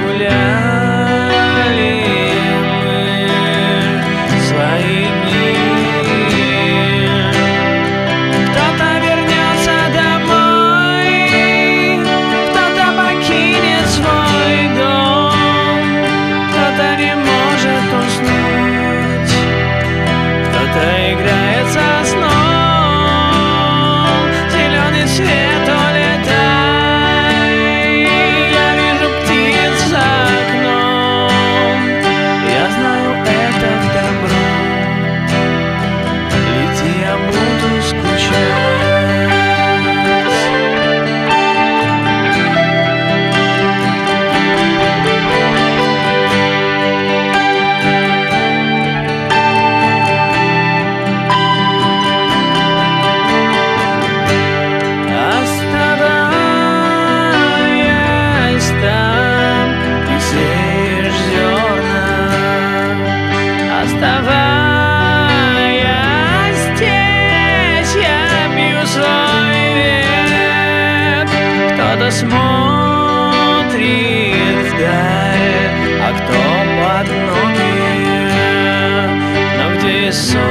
гуляли мы свои дни. Кто-то вернется домой, кто-то покинет свой дом, кто-то не может уснуть, кто-то играет со сном. Зеленый свет улетай, я вижу птиц за окном. Я знаю, это добро, лети, я буду скучать. Оставаясь там, ты сеешь зерна. Оставаясь здесь, я бью свой век. Кто-то смотрит вдаль, а кто под ноги. Но где солнце?